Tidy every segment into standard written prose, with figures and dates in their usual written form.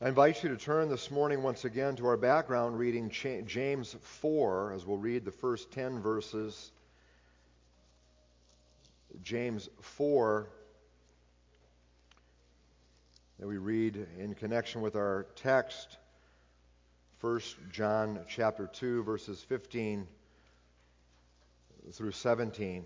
I invite you to turn this morning once again to our background reading, James 4, as we'll read the first 10 verses. James 4, that we read in connection with our text, 1 John chapter 2, verses 15 through 17.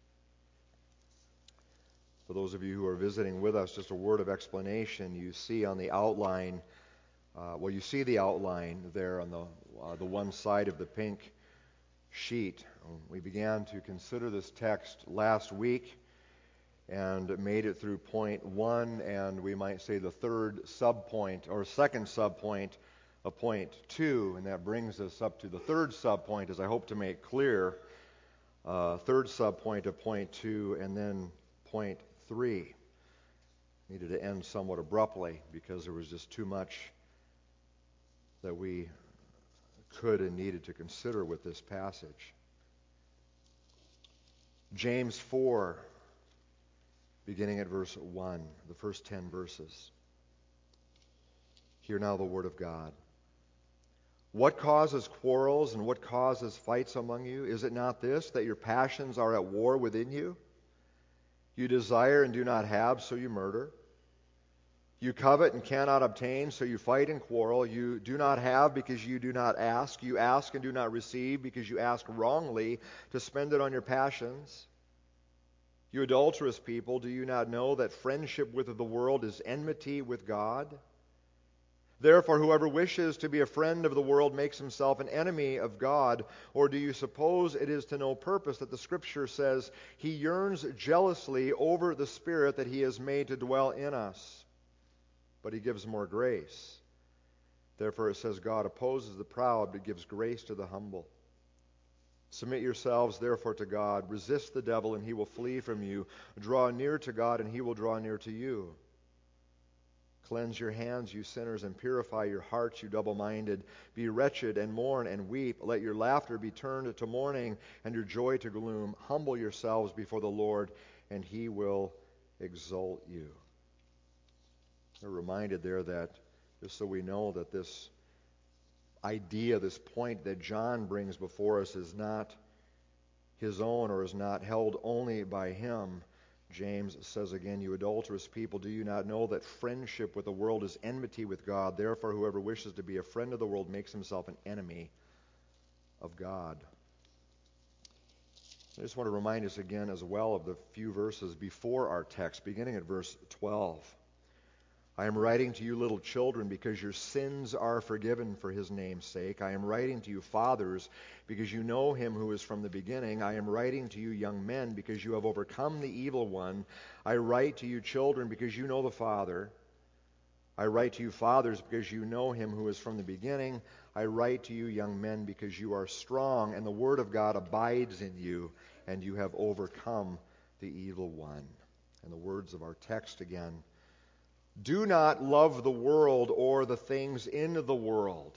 For those of you who are visiting with us, just a word of explanation. You see on the outline, you see the outline there on the one side of the pink sheet. We began to consider this text last week and made it through point 1, and we might say the third subpoint, or second subpoint of point 2, and that brings us up to the third subpoint, as I hope to make clear, third subpoint of point 2, and then point 3. Needed to end somewhat abruptly because there was just too much that we could and needed to consider with this passage. James 4, beginning at verse 1, the first 10 verses. Hear now the word of God. What causes quarrels and what causes fights among you? Is it not this, that your passions are at war within you? You desire and do not have, so you murder. You covet and cannot obtain, so you fight and quarrel. You do not have because you do not ask. You ask and do not receive because you ask wrongly to spend it on your passions. You adulterous people, do you not know that friendship with the world is enmity with God? Therefore, whoever wishes to be a friend of the world makes himself an enemy of God. Or do you suppose it is to no purpose that the Scripture says, He yearns jealously over the Spirit that He has made to dwell in us, but He gives more grace. Therefore it says, God opposes the proud, but gives grace to the humble. Submit yourselves, therefore, to God. Resist the devil, and he will flee from you. Draw near to God, and He will draw near to you. Cleanse your hands, you sinners, and purify your hearts, you double-minded. Be wretched and mourn and weep. Let your laughter be turned to mourning and your joy to gloom. Humble yourselves before the Lord, and He will exalt you. We're reminded there that, just so we know that this idea, this point that John brings before us is not his own or is not held only by him. James says again, you adulterous people, do you not know that friendship with the world is enmity with God? Therefore, whoever wishes to be a friend of the world makes himself an enemy of God. I just want to remind us again as well of the few verses before our text, beginning at verse 12. I am writing to you, little children, because your sins are forgiven for His name's sake. I am writing to you, fathers, because you know Him who is from the beginning. I am writing to you, young men, because you have overcome the evil one. I write to you, children, because you know the Father. I write to you, fathers, because you know Him who is from the beginning. I write to you, young men, because you are strong, and the word of God abides in you, and you have overcome the evil one. And the words of our text again. Do not love the world or the things in the world.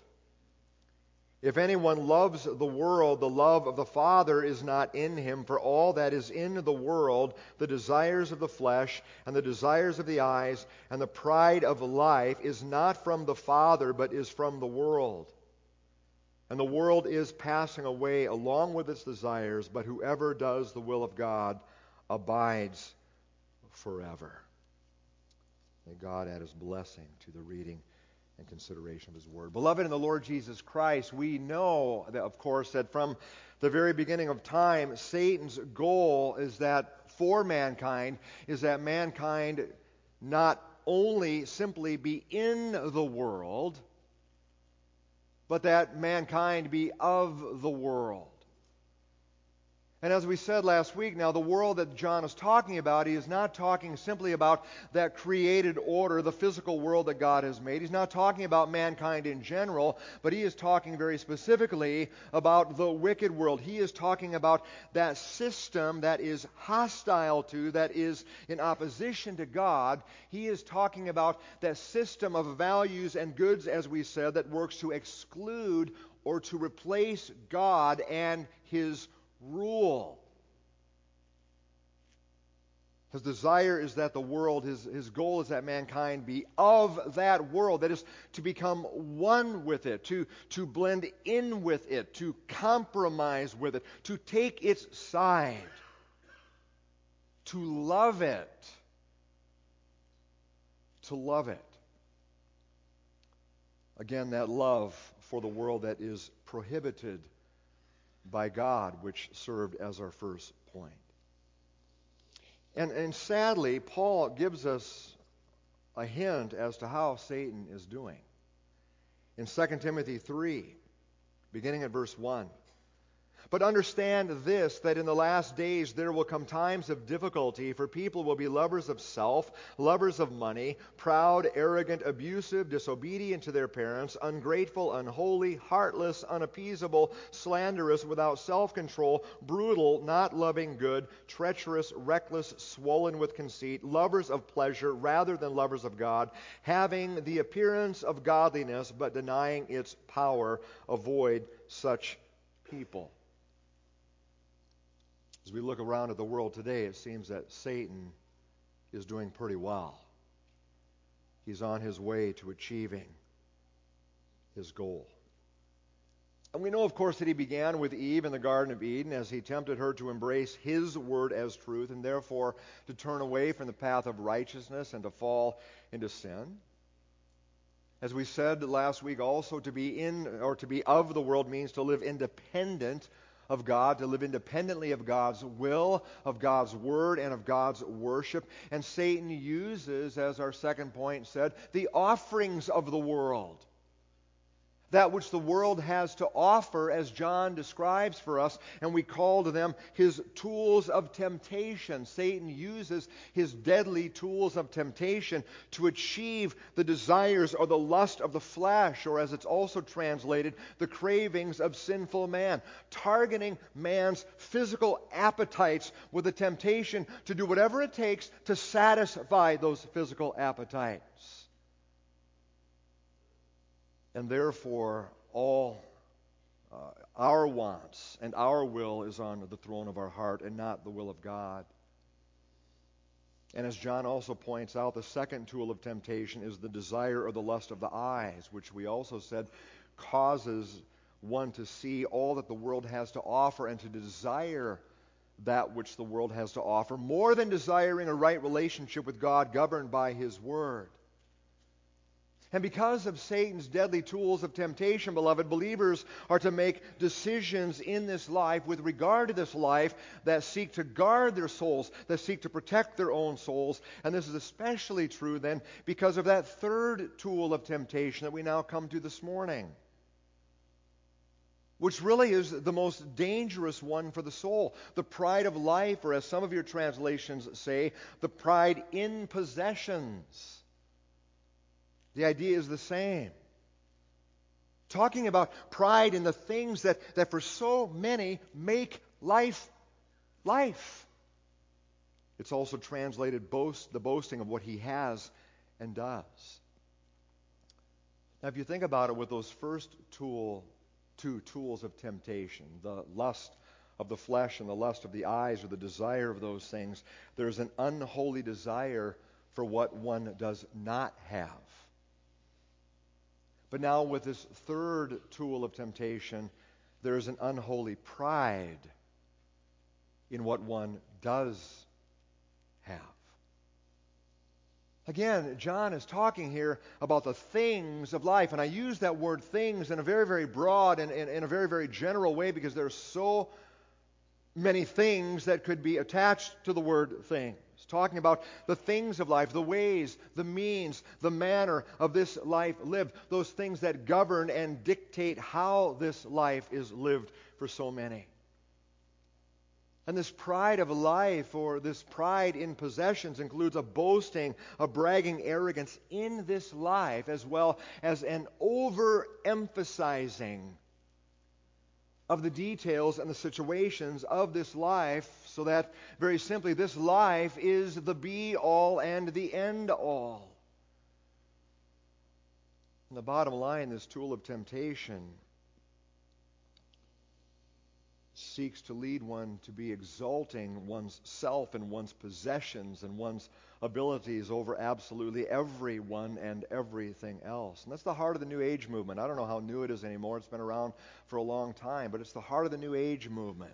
If anyone loves the world, the love of the Father is not in him. For all that is in the world, the desires of the flesh and the desires of the eyes and the pride of life, is not from the Father, but is from the world. And the world is passing away along with its desires, but whoever does the will of God abides forever. May God add His blessing to the reading and consideration of His Word. Beloved in the Lord Jesus Christ, we know that, of course, that from the very beginning of time, Satan's goal is that for mankind is that mankind not only simply be in the world, but that mankind be of the world. And as we said last week, now the world that John is talking about, he is not talking simply about that created order, the physical world that God has made. He's not talking about mankind in general, but he is talking very specifically about the wicked world. He is talking about that system that is hostile to, that is in opposition to God. He is talking about that system of values and goods, as we said, that works to exclude or to replace God and His rule. His desire is that the world, his goal is that mankind be of that world, that is, to become one with it, to blend in with it, to compromise with it, to take its side, to love it. To love it. Again, that love for the world that is prohibited by God, which served as our first point. And sadly, Paul gives us a hint as to how Satan is doing. In 2 Timothy 3, beginning at verse 1. But understand this, that in the last days there will come times of difficulty, for people will be lovers of self, lovers of money, proud, arrogant, abusive, disobedient to their parents, ungrateful, unholy, heartless, unappeasable, slanderous, without self-control, brutal, not loving good, treacherous, reckless, swollen with conceit, lovers of pleasure rather than lovers of God, having the appearance of godliness but denying its power. Avoid such people. As we look around at the world today, it seems that Satan is doing pretty well. He's on his way to achieving his goal. And we know, of course, that he began with Eve in the Garden of Eden as he tempted her to embrace his word as truth and therefore to turn away from the path of righteousness and to fall into sin. As we said last week also, to be in or to be of the world means to live independent of God, to live independently of God's will, of God's word, and of God's worship. And Satan uses, as our second point said, the offerings of the world. That which the world has to offer, as John describes for us, and we call to them his tools of temptation. Satan uses his deadly tools of temptation to achieve the desires or the lust of the flesh, or as it's also translated, the cravings of sinful man, targeting man's physical appetites with a temptation to do whatever it takes to satisfy those physical appetites. And therefore, all our wants and our will is on the throne of our heart and not the will of God. And as John also points out, the second tool of temptation is the desire or the lust of the eyes, which we also said causes one to see all that the world has to offer and to desire that which the world has to offer, more than desiring a right relationship with God governed by His Word. And because of Satan's deadly tools of temptation, beloved, believers are to make decisions in this life with regard to this life that seek to guard their souls, that seek to protect their own souls. And this is especially true then because of that third tool of temptation that we now come to this morning, which really is the most dangerous one for the soul. The pride of life, or as some of your translations say, the pride in possessions. The idea is the same. Talking about pride in the things that for so many make life life. It's also translated the boasting of what he has and does. Now, if you think about it with those first two tools of temptation, the lust of the flesh and the lust of the eyes, or the desire of those things, there's an unholy desire for what one does not have. But now with this third tool of temptation, there is an unholy pride in what one does have. Again, John is talking here about the things of life, and I use that word things in a very, very broad and in a very, very general way because there are so many things that could be attached to the word things. Talking about the things of life, the ways, the means, the manner of this life lived, those things that govern and dictate how this life is lived for so many. And this pride of life, or this pride in possessions, includes a boasting, a bragging arrogance in this life, as well as an overemphasizing of the details and the situations of this life, so that, very simply, this life is the be-all and the end-all. And the bottom line, this tool of temptation seeks to lead one to be exalting one's self and one's possessions and one's abilities over absolutely everyone and everything else. And that's the heart of the New Age movement. I don't know how new it is anymore. It's been around for a long time, but it's the heart of the New Age movement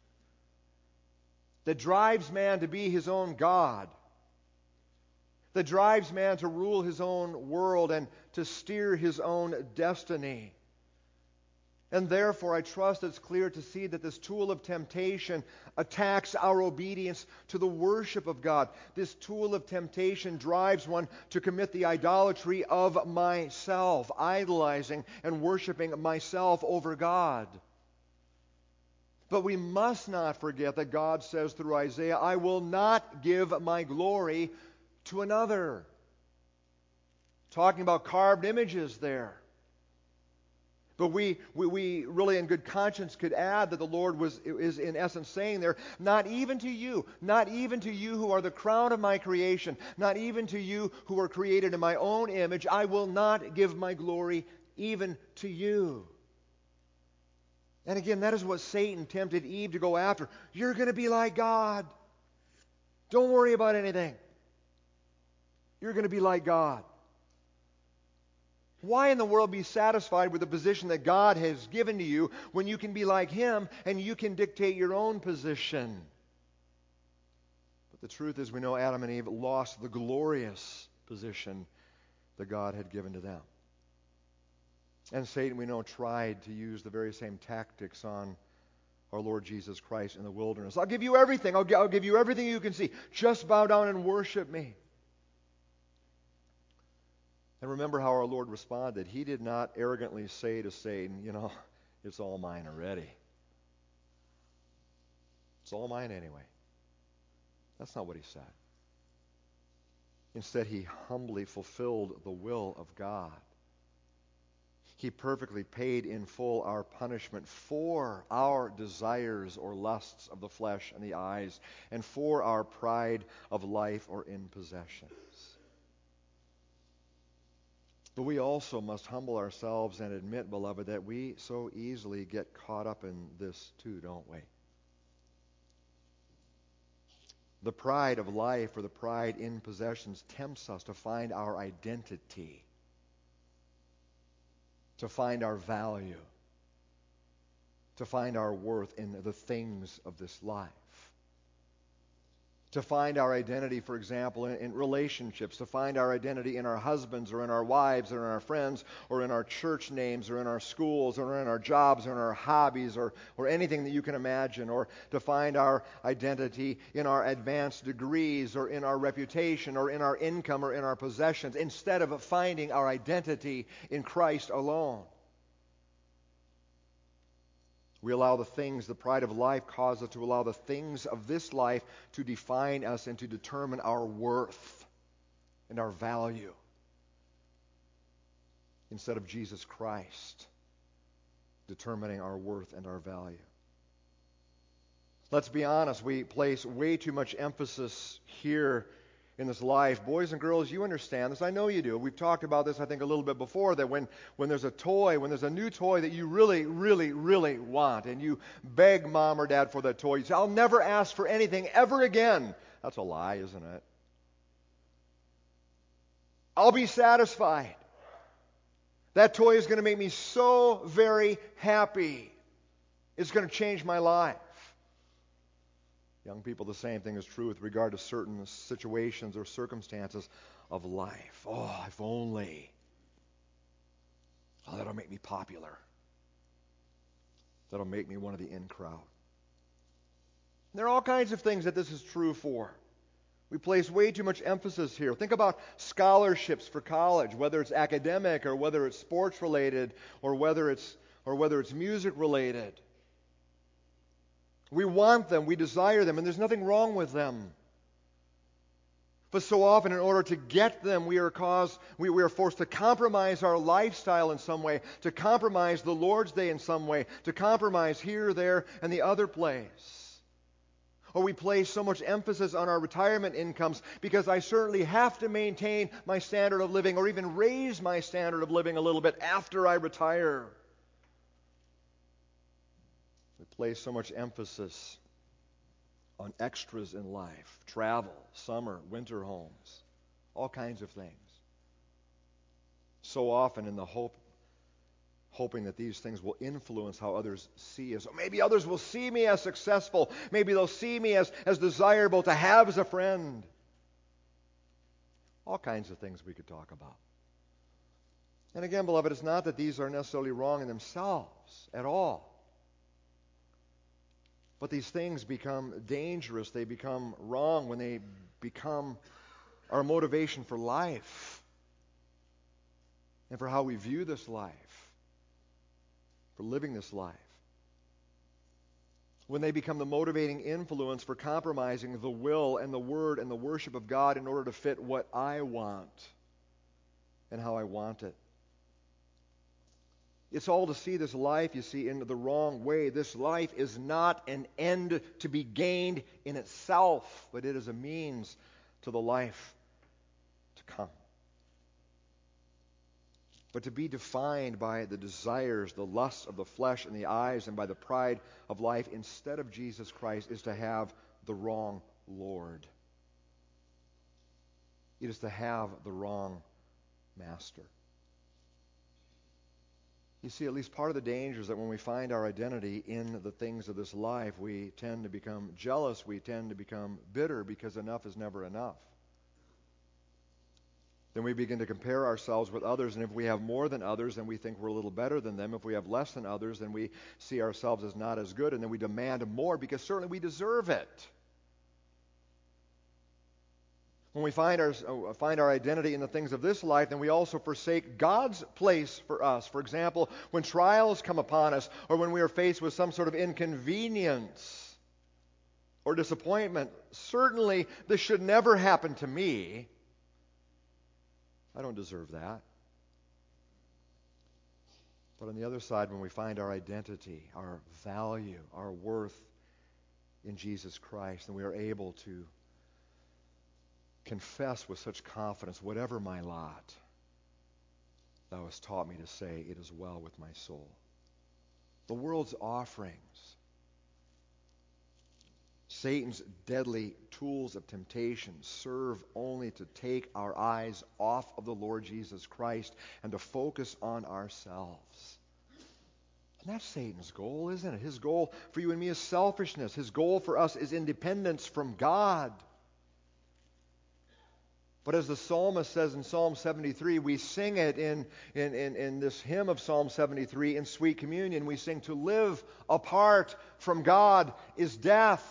that drives man to be his own God, that drives man to rule his own world and to steer his own destiny. And therefore, I trust it's clear to see that this tool of temptation attacks our obedience to the worship of God. This tool of temptation drives one to commit the idolatry of myself, idolizing and worshiping myself over God. But we must not forget that God says through Isaiah, I will not give my glory to another. Talking about carved images there. But we really in good conscience could add that the Lord is in essence saying there, not even to you who are the crown of my creation, not even to you who are created in my own image, I will not give my glory even to you. And again, that is what Satan tempted Eve to go after. You're going to be like God. Don't worry about anything. You're going to be like God. Why in the world be satisfied with the position that God has given to you when you can be like Him and you can dictate your own position? But the truth is, we know Adam and Eve lost the glorious position that God had given to them. And Satan, we know, tried to use the very same tactics on our Lord Jesus Christ in the wilderness. I'll give you everything. I'll give you everything you can see. Just bow down and worship me. And remember how our Lord responded. He did not arrogantly say to Satan, it's all mine already. It's all mine anyway. That's not what he said. Instead, he humbly fulfilled the will of God. He perfectly paid in full our punishment for our desires or lusts of the flesh and the eyes, and for our pride of life or in possessions. But we also must humble ourselves and admit, beloved, that we so easily get caught up in this too, don't we? The pride of life or the pride in possessions tempts us to find our identity, to find our value, to find our worth in the things of this life. To find our identity, for example, in relationships, to find our identity in our husbands or in our wives or in our friends or in our church names or in our schools or in our jobs or in our hobbies or anything that you can imagine, or to find our identity in our advanced degrees or in our reputation or in our income or in our possessions, instead of finding our identity in Christ alone. We allow the pride of life causes us to allow the things of this life to define us and to determine our worth and our value, instead of Jesus Christ determining our worth and our value. Let's be honest, we place way too much emphasis here in this life. Boys and girls, you understand this. I know you do. We've talked about this, I think, a little bit before, that when there's a new toy that you really, really, really want, and you beg mom or dad for that toy, you say, I'll never ask for anything ever again. That's a lie, isn't it? I'll be satisfied. That toy is going to make me so very happy. It's going to change my life. Young people, the same thing is true with regard to certain situations or circumstances of life. Oh, if only. Oh, that'll make me popular. That'll make me one of the in crowd. There are all kinds of things that this is true for. We place way too much emphasis here. Think about scholarships for college, whether it's academic or whether it's sports related or whether it's music related. We want them, we desire them, and there's nothing wrong with them. But so often, in order to get them, we are forced to compromise our lifestyle in some way, to compromise the Lord's Day in some way, to compromise here, there, and the other place. Or we place so much emphasis on our retirement incomes because I certainly have to maintain my standard of living or even raise my standard of living a little bit after I retire. We place so much emphasis on extras in life, travel, summer, winter homes, all kinds of things. So often in the hoping that these things will influence how others see us. Or maybe others will see me as successful. Maybe they'll see me as desirable to have as a friend. All kinds of things we could talk about. And again, beloved, it's not that these are necessarily wrong in themselves at all. But these things become dangerous. They become wrong when they become our motivation for life and for how we view this life, for living this life. When they become the motivating influence for compromising the will and the word and the worship of God in order to fit what I want and how I want it. It's all to see this life, you see, in the wrong way. This life is not an end to be gained in itself, but it is a means to the life to come. But to be defined by the desires, the lusts of the flesh and the eyes, and by the pride of life instead of Jesus Christ is to have the wrong Lord. It is to have the wrong master. You see, at least part of the danger is that when we find our identity in the things of this life, we tend to become jealous, we tend to become bitter because enough is never enough. Then we begin to compare ourselves with others, and if we have more than others, then we think we're a little better than them. If we have less than others, then we see ourselves as not as good, and then we demand more because certainly we deserve it. When we find our identity in the things of this life, then we also forsake God's place for us. For example, when trials come upon us, or when we are faced with some sort of inconvenience or disappointment, certainly this should never happen to me. I don't deserve that. But on the other side, when we find our identity, our value, our worth in Jesus Christ, then we are able to confess with such confidence, whatever my lot, thou hast taught me to say, it is well with my soul. The world's offerings, Satan's deadly tools of temptation, serve only to take our eyes off of the Lord Jesus Christ and to focus on ourselves. And that's Satan's goal, isn't it? His goal for you and me is selfishness. His goal for us is independence from God. But as the psalmist says in Psalm 73, we sing it in this hymn of Psalm 73 in sweet communion. We sing, to live apart from God is death.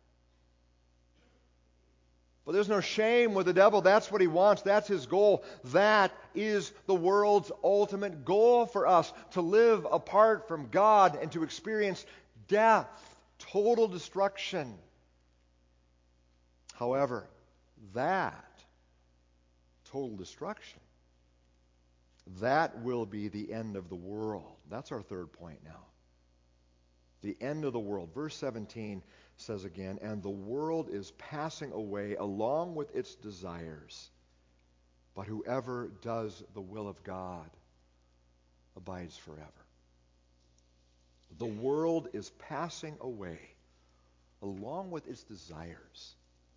But there's no shame with the devil. That's what he wants. That's his goal. That is the world's ultimate goal for us, to live apart from God and to experience death, total destruction. However, that total destruction, that will be the end of the world. That's our third point now. The end of the world. Verse 17 says again, and the world is passing away along with its desires, but whoever does the will of God abides forever. The world is passing away along with its desires.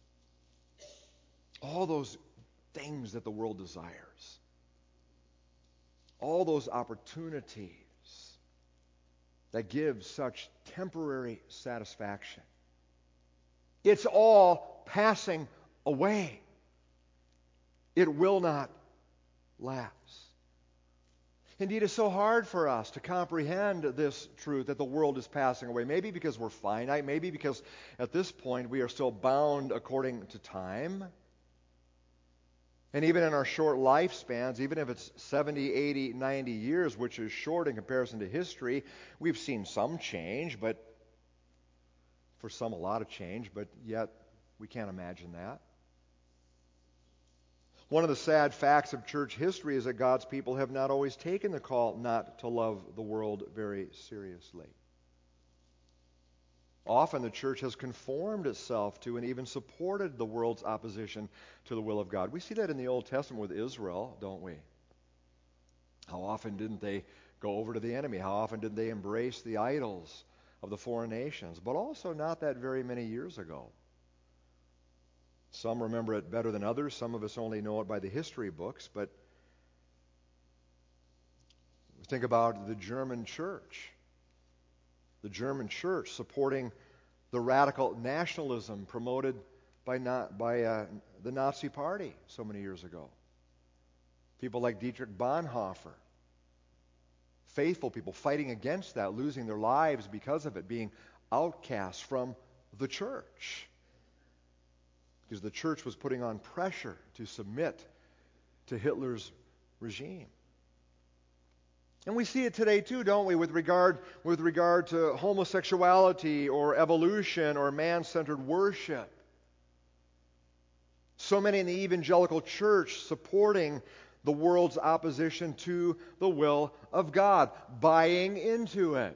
All those things that the world desires. All those opportunities that give such temporary satisfaction. It's all passing away. It will not last. Indeed, it's so hard for us to comprehend this truth that the world is passing away. Maybe because we're finite, maybe because at this point we are still bound according to time. And even in our short lifespans, even if it's 70, 80, 90 years, which is short in comparison to history, we've seen some change, but for some a lot of change, but yet we can't imagine that. One of the sad facts of church history is that God's people have not always taken the call not to love the world very seriously. Often the church has conformed itself to and even supported the world's opposition to the will of God. We see that in the Old Testament with Israel, don't we? How often didn't they go over to the enemy? How often did they embrace the idols of the foreign nations, but also not that very many years ago. Some remember it better than others. Some of us only know it by the history books, but think about the German church. The German church supporting the radical nationalism promoted by the Nazi Party so many years ago. People like Dietrich Bonhoeffer, faithful people fighting against that, losing their lives because of it, being outcasts from the church. Because the church was putting on pressure to submit to Hitler's regime. And we see it today too, don't we, with regard to homosexuality or evolution or man-centered worship. So many in the evangelical church supporting the world's opposition to the will of God, buying into it,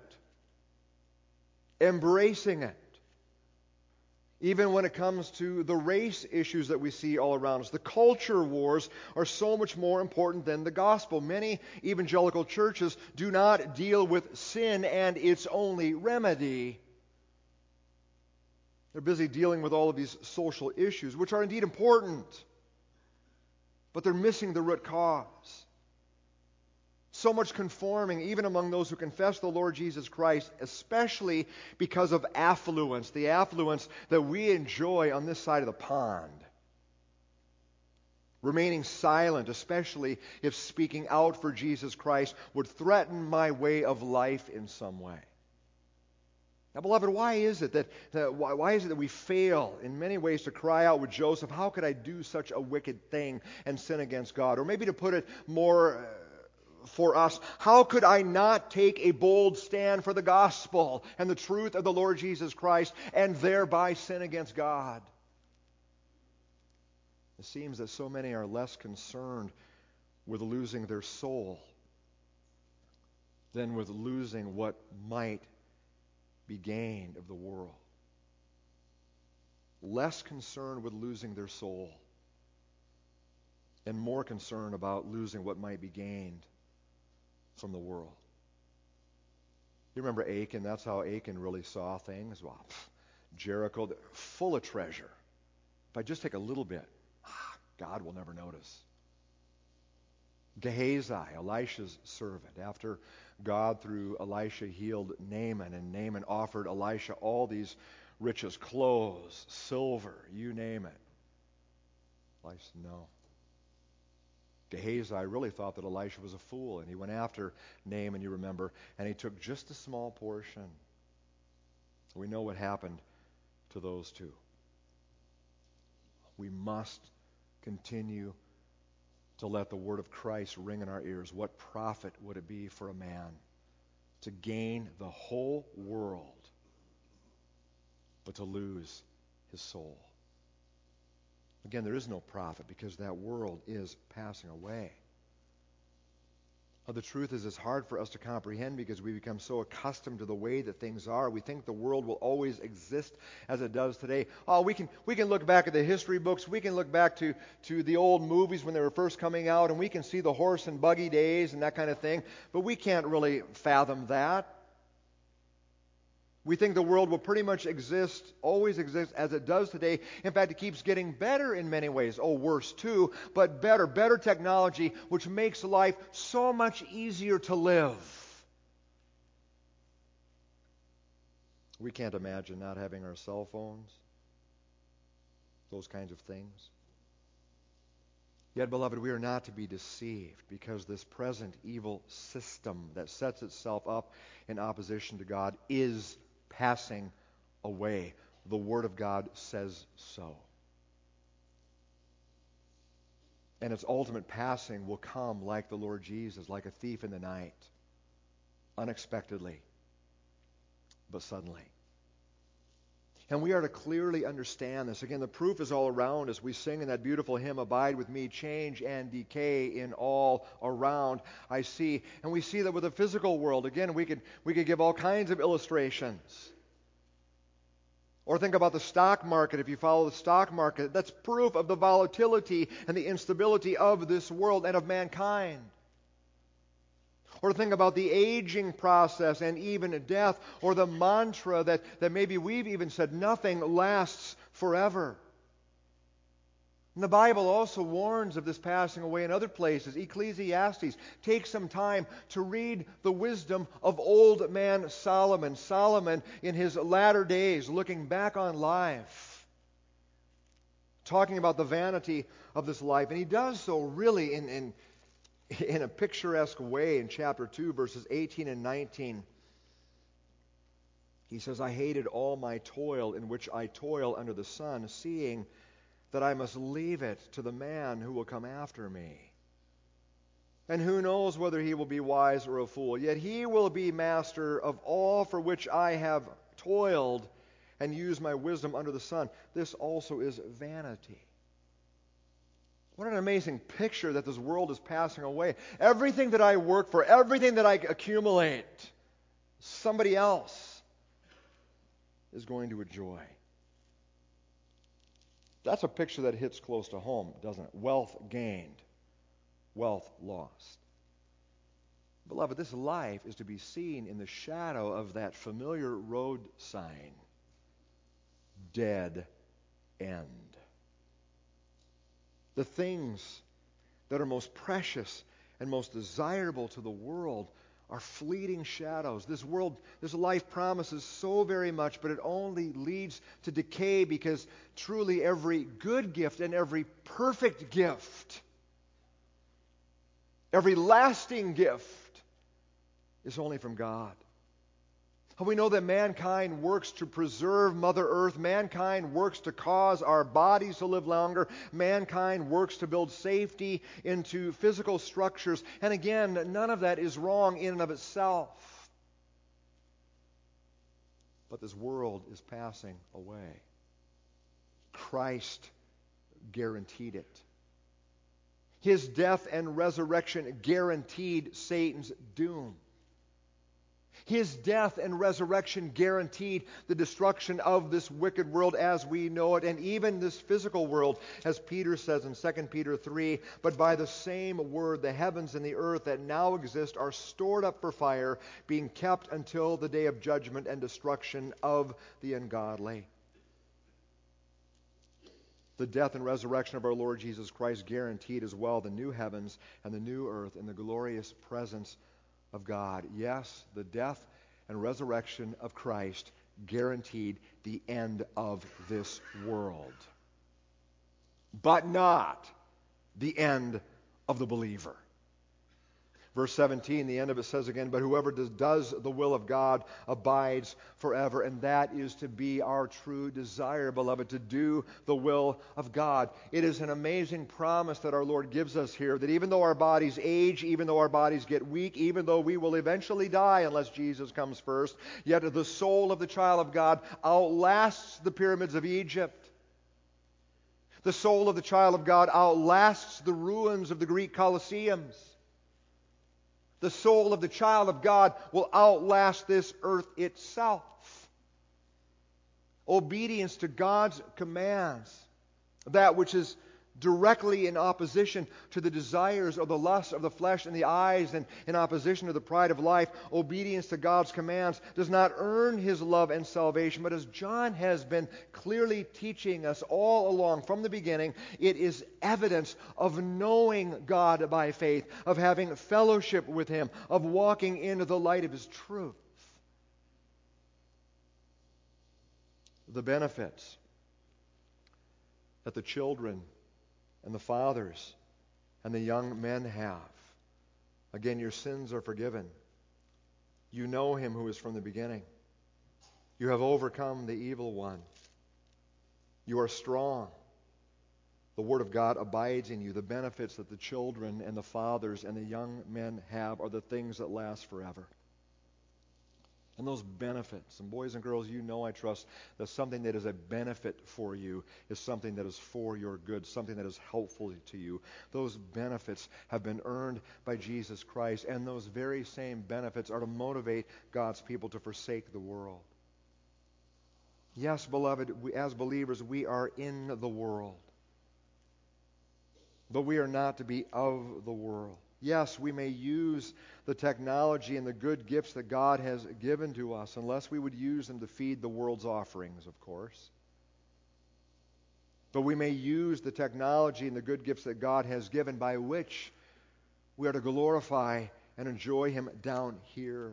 embracing it. Even when it comes to the race issues that we see all around us, the culture wars are so much more important than the gospel. Many evangelical churches do not deal with sin and its only remedy. They're busy dealing with all of these social issues, which are indeed important, but they're missing the root cause. So much conforming, even among those who confess the Lord Jesus Christ, especially because of affluence, the affluence that we enjoy on this side of the pond. Remaining silent, especially if speaking out for Jesus Christ would threaten my way of life in some way. Now, beloved, why is it that we fail in many ways to cry out with Joseph, how could I do such a wicked thing and sin against God? Or maybe to put it more for us, how could I not take a bold stand for the gospel and the truth of the Lord Jesus Christ and thereby sin against God? It seems that so many are less concerned with losing their soul than with losing what might be gained of the world. Less concerned with losing their soul and more concerned about losing what might be gained from the world. You remember Achan? That's how Achan really saw things. Well, Jericho, full of treasure. If I just take a little bit, God will never notice. Gehazi, Elisha's servant, after God through Elisha healed Naaman, and Naaman offered Elisha all these riches, clothes, silver, you name it. Elisha said, no. Gehazi really thought that Elisha was a fool, and he went after Naaman, you remember, and he took just a small portion. We know what happened to those two. We must continue to let the word of Christ ring in our ears. What profit would it be for a man to gain the whole world, but to lose his soul? Again, there is no profit because that world is passing away. Now, the truth is it's hard for us to comprehend because we become so accustomed to the way that things are. We think the world will always exist as it does today. Oh, we can look back at the history books. We can look back to the old movies when they were first coming out, and we can see the horse and buggy days and that kind of thing. But we can't really fathom that. We think the world will pretty much always exist as it does today. In fact, it keeps getting better in many ways. Oh, worse too, but better technology, which makes life so much easier to live. We can't imagine not having our cell phones, those kinds of things. Yet, beloved, we are not to be deceived because this present evil system that sets itself up in opposition to God is passing away. The Word of God says so. And its ultimate passing will come like the Lord Jesus, like a thief in the night, unexpectedly, but suddenly. And we are to clearly understand this. Again, the proof is all around us. We sing in that beautiful hymn, Abide with me, change and decay in all around I see. And we see that with the physical world. Again, we could give all kinds of illustrations. Or think about the stock market. If you follow the stock market, that's proof of the volatility and the instability of this world and of mankind. or to think about the aging process and even death, or the mantra that maybe we've even said, nothing lasts forever. And the Bible also warns of this passing away in other places. Ecclesiastes, take some time to read the wisdom of old man Solomon. Solomon in his latter days, looking back on life, talking about the vanity of this life. And he does so really in a picturesque way in chapter 2, verses 18 and 19. He says, I hated all my toil in which I toil under the sun, seeing that I must leave it to the man who will come after me. And who knows whether he will be wise or a fool, yet he will be master of all for which I have toiled and used my wisdom under the sun. This also is vanity. What an amazing picture that this world is passing away. Everything that I work for, everything that I accumulate, somebody else is going to enjoy. That's a picture that hits close to home, doesn't it? Wealth gained, wealth lost. Beloved, this life is to be seen in the shadow of that familiar road sign, dead end. The things that are most precious and most desirable to the world are fleeting shadows. This world, this life promises so very much, but it only leads to decay, because truly every good gift and every perfect gift, every lasting gift is only from God. We know that mankind works to preserve Mother Earth. Mankind works to cause our bodies to live longer. Mankind works to build safety into physical structures. And again, none of that is wrong in and of itself. But this world is passing away. Christ guaranteed it. His death and resurrection guaranteed Satan's doom. His death and resurrection guaranteed the destruction of this wicked world as we know it, and even this physical world, as Peter says in 2 Peter 3, but by the same word, the heavens and the earth that now exist are stored up for fire, being kept until the day of judgment and destruction of the ungodly. The death and resurrection of our Lord Jesus Christ guaranteed as well the new heavens and the new earth in the glorious presence of God. Yes, the death and resurrection of Christ guaranteed the end of this world, but not the end of the believer. Verse 17, the end of it says again, but whoever does the will of God abides forever. And that is to be our true desire, beloved, to do the will of God. It is an amazing promise that our Lord gives us here, that even though our bodies age, even though our bodies get weak, even though we will eventually die unless Jesus comes first, yet the soul of the child of God outlasts the pyramids of Egypt. The soul of the child of God outlasts the ruins of the Greek Colosseums. The soul of the child of God will outlast this earth itself. Obedience to God's commands, that which is directly in opposition to the desires or the lusts of the flesh and the eyes, and in opposition to the pride of life, obedience to God's commands does not earn His love and salvation, but as John has been clearly teaching us all along from the beginning, it is evidence of knowing God by faith, of having fellowship with Him, of walking into the light of His truth. The benefits that the children and the fathers and the young men have. Again, your sins are forgiven. You know Him who is from the beginning. You have overcome the evil one. You are strong. The Word of God abides in you. The benefits that the children and the fathers and the young men have are the things that last forever. And those benefits, and boys and girls, you know, I trust, that something that is a benefit for you is something that is for your good, something that is helpful to you. Those benefits have been earned by Jesus Christ, and those very same benefits are to motivate God's people to forsake the world. Yes, beloved, as believers, we are in the world, but we are not to be of the world. Yes, we may use the technology and the good gifts that God has given to us, unless we would use them to feed the world's offerings, of course. But we may use the technology and the good gifts that God has given by which we are to glorify and enjoy Him down here.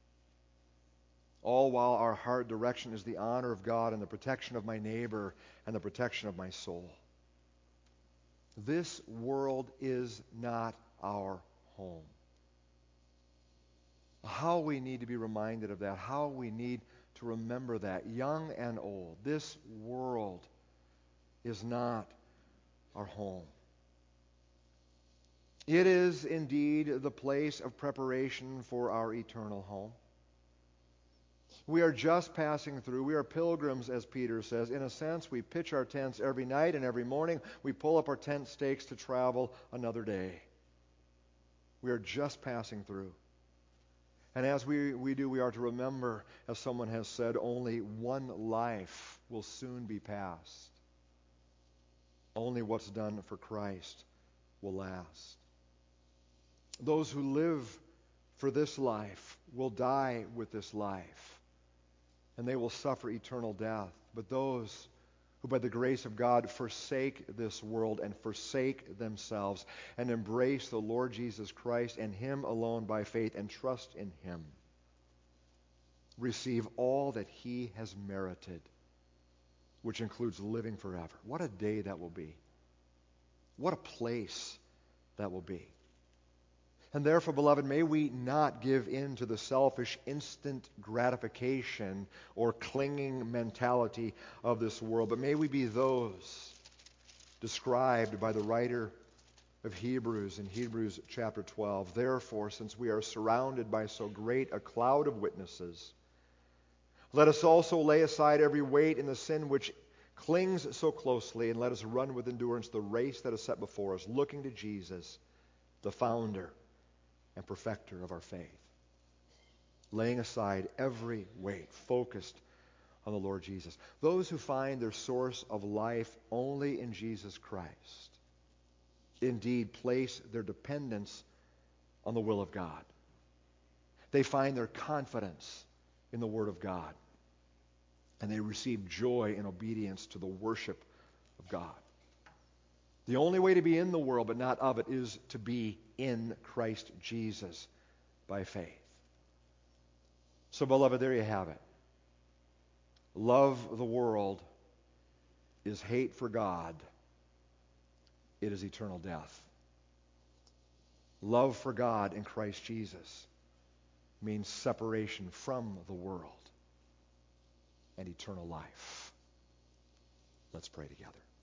All while our heart direction is the honor of God and the protection of my neighbor and the protection of my soul. This world is not our home. How we need to be reminded of that, how we need to remember that, young and old. This world is not our home. It is indeed the place of preparation for our eternal home. We are just passing through. We are pilgrims, as Peter says. In a sense, we pitch our tents every night and every morning. We pull up our tent stakes to travel another day. We are just passing through. And as we do, we are to remember, as someone has said, only one life will soon be passed. Only what's done for Christ will last. Those who live for this life will die with this life, and they will suffer eternal death. But those who by the grace of God forsake this world and forsake themselves and embrace the Lord Jesus Christ and Him alone by faith and trust in Him, receive all that He has merited, which includes living forever. What a day that will be. What a place that will be. And therefore, beloved, may we not give in to the selfish instant gratification or clinging mentality of this world, but may we be those described by the writer of Hebrews in Hebrews chapter 12. Therefore, since we are surrounded by so great a cloud of witnesses, let us also lay aside every weight and the sin which clings so closely, and let us run with endurance the race that is set before us, looking to Jesus, the founder and perfecter of our faith. Laying aside every weight, focused on the Lord Jesus. Those who find their source of life only in Jesus Christ, indeed place their dependence on the will of God. They find their confidence in the Word of God, and they receive joy in obedience to the worship of God. The only way to be in the world but not of it is to be in Christ Jesus by faith. So, beloved, there you have it. Love the world is hate for God. It is eternal death. Love for God in Christ Jesus means separation from the world and eternal life. Let's pray together.